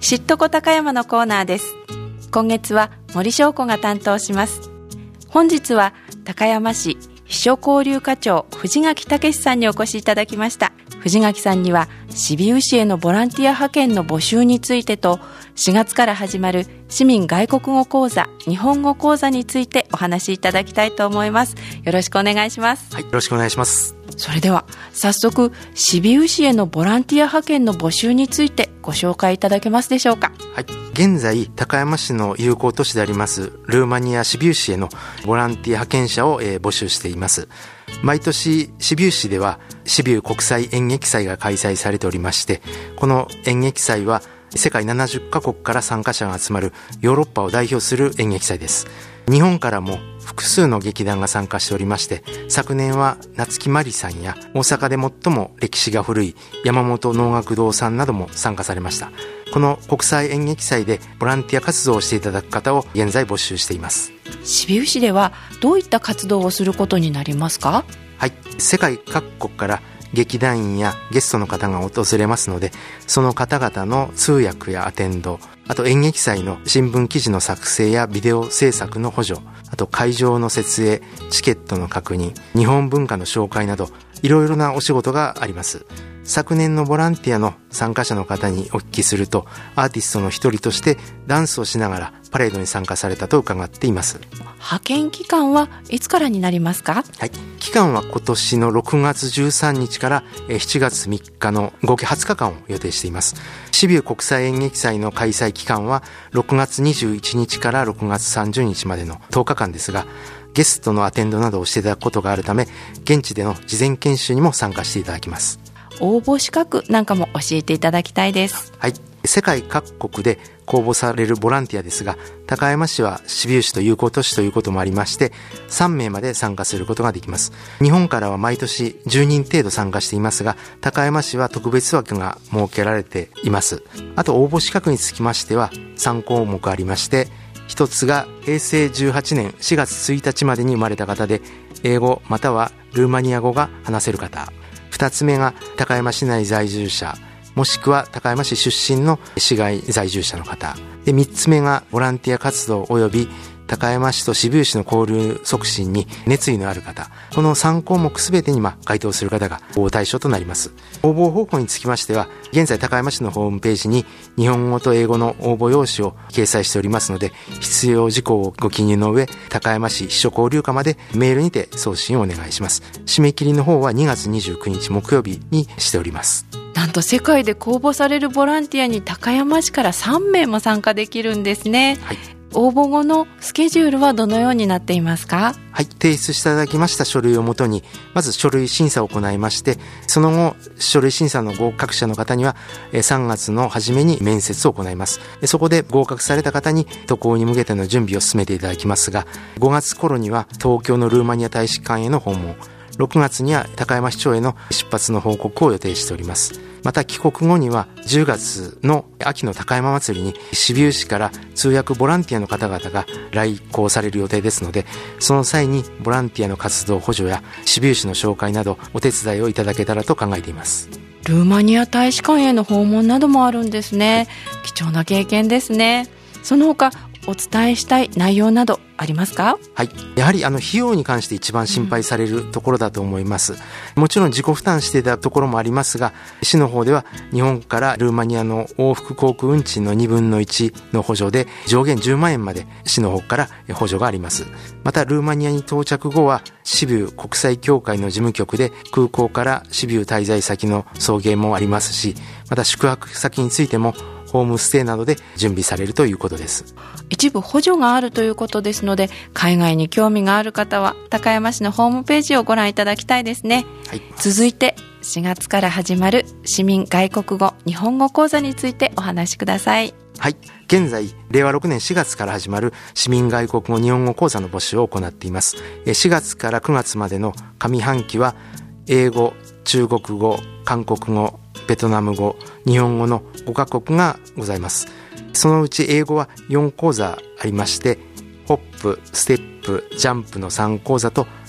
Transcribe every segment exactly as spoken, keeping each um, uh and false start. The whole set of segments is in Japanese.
しっとこ高山のコーナーです。今月は森翔子が担当します。本日は高山市秘書交流課長藤垣武さんにお越しいただきました。藤垣さんにはシビウ市へのボランティア派遣の募集についてと、しがつから始まる市民外国語講座日本語講座についてお話しいただきたいと思います。よろしくお願いします。 はい、よろしくお願いします。 それでは早速シビウ市へのボランティア派遣の募集についてご紹介いただけますでしょうか。 はい、現在高山市の友好都市でありますルーマニアシビウ市へのボランティア派遣者を、えー、募集しています。毎年シビウ市ではシビウ国際演劇祭が開催されておりまして、この演劇祭は世界ななじゅっかこくから参加者が集まるヨーロッパを代表する演劇祭です。日本からも複数の劇団が参加しておりまして、昨年は夏木マリさんや大阪で最も歴史が古い山本能楽堂さんなども参加されました。この国際演劇祭でボランティア活動をしていただく方を現在募集しています。 シビウ市ではどういった活動をすることになりますか？ はい、世界各国から劇団員やゲストの方が訪れますので、その方々の通訳やアテンド、あと演劇祭の新聞記事の作成やビデオ制作の補助、あと会場の設営、チケットの確認、日本文化の紹介などいろいろなお仕事があります。昨年のボランティアの参加者の方にお聞きすると、アーティストの一人としてダンスをしながらパレードに参加されたと伺っています。 派遣期間はいつからになりますか？ はい、期間は今年のろくがつじゅうさんにちからしちがつみっかの合計はつかかんを予定しています。シビウ国際演劇祭の開催期間はろくがつにじゅういちにちからろくがつさんじゅうにちまでのとおかかんですが、ゲストのアテンドなどをしていただくことがあるため、現地での事前研修にも参加していただきます。 応募資格なんかも教えていただきたいです。 はい、世界各国で公募されるボランティアですが、高山市はシビウ市と友好都市ということもありまして、さんめいまで参加することができます。日本からは毎年じゅうにん程度参加していますが、高山市は特別枠が設けられています。あと応募資格につきましてはさんこうもくありまして、一つがへいせいじゅうはちねんしがつついたちまでに生まれた方で、英語またはルーマニア語が話せる方。二つ目が高山市内在住者、もしくは高山市出身の市外在住者の方で、三つ目がボランティア活動及び高山市とシビウ市の交流促進に熱意のある方、このさんこうもくすべてに該当する方が応募対象となります。応募方法につきましては、現在高山市のホームページに日本語と英語の応募用紙を掲載しておりますので、必要事項をご記入の上、高山市秘書交流課までメールにて送信をお願いします。締め切りの方はにがつにじゅうくにち木曜日にしております。 なんと世界で公募されるボランティアに高山市からさんめいも参加できるんですね。はい、応募後のスケジュールはどのようになっていますか？ はい、提出していただきました書類をもとに、まず書類審査を行いまして、その後書類審査の合格者の方にはさんがつの初めに面接を行います。そこで合格された方に渡航に向けての準備を進めていただきますが、ごがつ頃には東京のルーマニア大使館への訪問、ろくがつには高山市長への出発の報告を予定しております。また帰国後にはじゅうがつの秋の高山祭りにシビウ市から通訳ボランティアの方々が来校される予定ですので、その際にボランティアの活動補助やシビウ市の紹介などお手伝いをいただけたらと考えています。 ルーマニア大使館への訪問などもあるんですね。貴重な経験ですね。その他お伝えしたい内容などありますか？ はい、やはりあの費用に関して一番心配されるところだと思います。うん、もちろん自己負担していたところもありますが、市の方では日本からルーマニアの往復航空運賃のにぶんのいちの補助で上限じゅうまんえんまで市の方から補助があります。またルーマニアに到着後はシビウ国際協会の事務局で空港からシビウ滞在先の送迎もありますし、また宿泊先についてもホームステイなどで準備されるということです。 一部補助があるということですので、海外に興味がある方は高山市のホームページをご覧いただきたいですね。はい、続いてしがつから始まる市民外国語日本語講座についてお話しください。 はい、現在れいわろくねんしがつから始まる市民外国語日本語講座の募集を行っています。しがつからくがつまでの上半期は英語、中国語、韓国語、ベトナム語、日本語のごかこくがございます。そのうち英語はよんこうざありまして、ホップ、ステップ、ジャンプのさんこうざと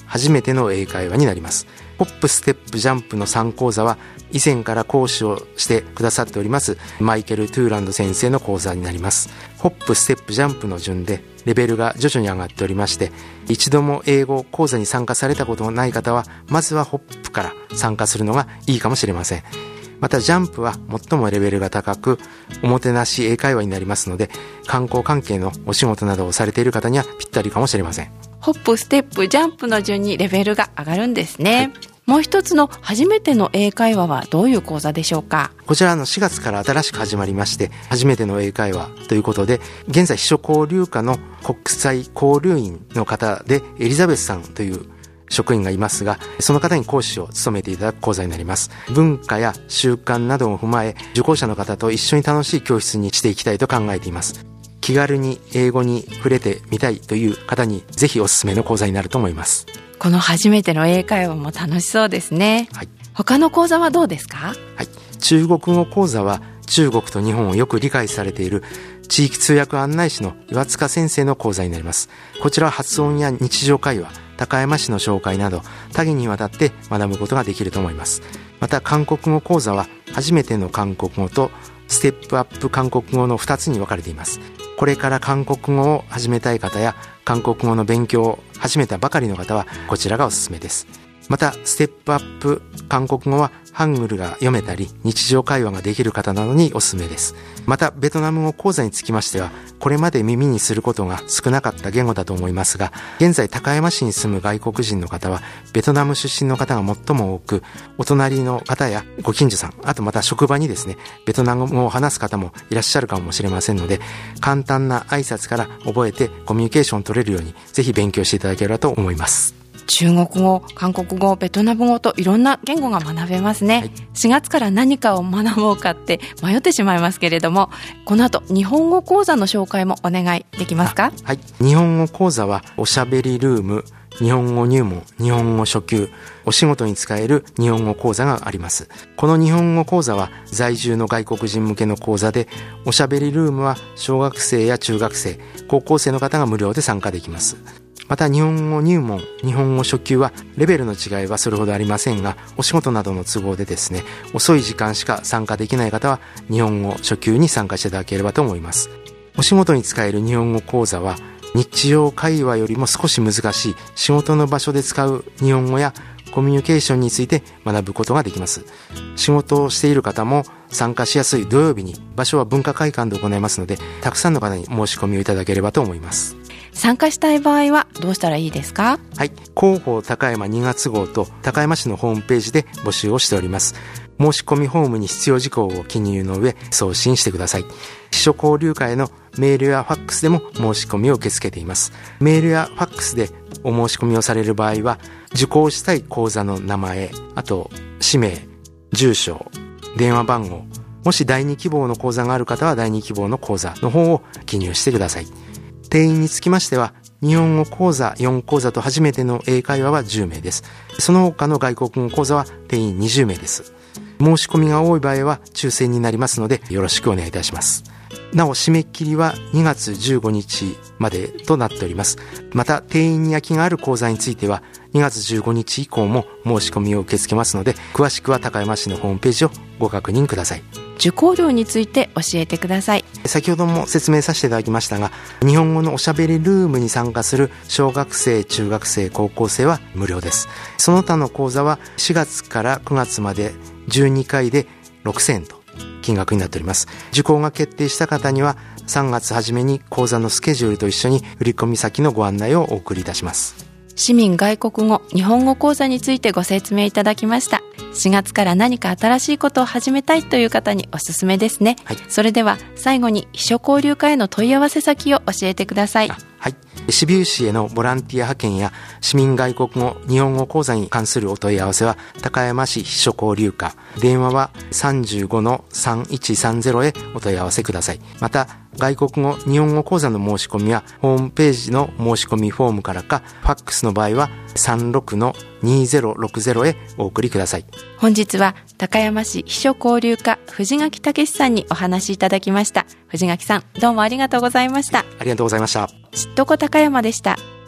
初めての英会話になります。ホップステップジャンプのさん講座は以前から講師をしてくださっておりますマイケル・トゥーランド先生の講座になります。ホップステップジャンプの順でレベルが徐々に上がっておりまして、一度も英語講座に参加されたことのない方はまずはホップから参加するのがいいかもしれません。またジャンプは最もレベルが高くおもてなし英会話になりますので、観光関係のお仕事などをされている方にはぴったりかもしれません。 ホップ、ステップ、ジャンプの順にレベルが上がるんですね、はい。もう一つの初めての英会話はどういう講座でしょうか？ こちらのしがつから新しく始まりまして、初めての英会話ということで、現在秘書交流課の国際交流員の方でエリザベスさんという職員がいますが、その方に講師を務めていただく講座になります。文化や習慣などを踏まえ、受講者の方と一緒に楽しい教室にしていきたいと考えています。気軽に英語に触れてみたいという方にぜひおすすめの講座になると思います。 この初めての英会話も楽しそうですね、はい。他の講座はどうですか？ はい、中国語講座は中国と日本をよく理解されている地域通訳案内士の岩塚先生の講座になります。こちらは発音や日常会話、高山市の紹介など多岐にわたって学ぶことができると思います。また韓国語講座は初めての韓国語とステップアップ韓国語のふたつに分かれています。これから韓国語を始めたい方や韓国語の勉強を始めたばかりの方はこちらがおすすめです。またステップアップ韓国語はハングルが読めたり日常会話ができる方などにおすすめです。またベトナム語講座につきましては、これまで耳にすることが少なかった言語だと思いますが、現在高山市に住む外国人の方はベトナム出身の方が最も多く、お隣の方やご近所さん、あとまた職場にですね、ベトナム語を話す方もいらっしゃるかもしれませんので、簡単な挨拶から覚えてコミュニケーションを取れるようにぜひ勉強していただければと思います。 中国語、韓国語、ベトナム語といろんな言語が学べますね、はい、しがつから何かを学ぼうかって迷ってしまいますけれども、この後日本語講座の紹介もお願いできますか？ はい、日本語講座はおしゃべりルーム、日本語入門、日本語初級、お仕事に使える日本語講座があります。この日本語講座は在住の外国人向けの講座で、おしゃべりルームは小学生や中学生、高校生の方が無料で参加できます。また日本語入門、日本語初級はレベルの違いはそれほどありませんが、お仕事などの都合でですね、遅い時間しか参加できない方は日本語初級に参加していただければと思います。お仕事に使える日本語講座は日常会話よりも少し難しい仕事の場所で使う日本語やコミュニケーションについて学ぶことができます。仕事をしている方も参加しやすい土曜日に、場所は文化会館で行いますので、たくさんの方に申し込みをいただければと思います。 参加したい場合はどうしたらいいですか？ はい、広報高山にがつ号と高山市のホームページで募集をしております。申し込みフォームに必要事項を記入の上送信してください。秘書交流会のメールやファックスでも申し込みを受け付けています。メールやファックスでお申し込みをされる場合は、受講したい講座の名前、あと氏名、住所、電話番号、もしだいに希望の講座がある方はだいに希望の講座の方を記入してください。定員につきましては、日本語講座よん講座と初めての英会話はじゅうめいです。その他の外国語講座は定員にじゅうめいです。申し込みが多い場合は抽選になりますのでよろしくお願いいたします。なお締め切りはにがつじゅうごにちまでとなっております。また定員に空きがある講座についてはにがつじゅうごにち以降も申し込みを受け付けますので、詳しくは高山市のホームページをご確認ください。 受講料について教えてください。 先ほども説明させていただきましたが、日本語のおしゃべりルームに参加する小学生、中学生、高校生は無料です。その他の講座はしがつからくがつまでじゅうにかいでろくせんえんと金額になっております。受講が決定した方にはさんがつ初めに講座のスケジュールと一緒に振込先のご案内をお送りいたします。 市民外国語、日本語講座についてご説明いただきました。しがつから何か新しいことを始めたいという方におすすめですね、はい、それでは最後に秘書交流課への問い合わせ先を教えてください。 はい、シビウ市へのボランティア派遣や市民外国語、日本語講座に関するお問い合わせは高山市秘書交流課、電話は さんじゅうごのさんいちさんゼロ へお問い合わせください。また外国語、日本語講座の申し込みはホームページの申し込みフォームからか、ファックスの場合は さんろくのにゼロろくゼロ へお送りください。 本日は高山市秘書交流課藤垣武さんにお話しいただきました。藤垣さん、どうもありがとうございました。 ありがとうございました。 知っとこ高山でした。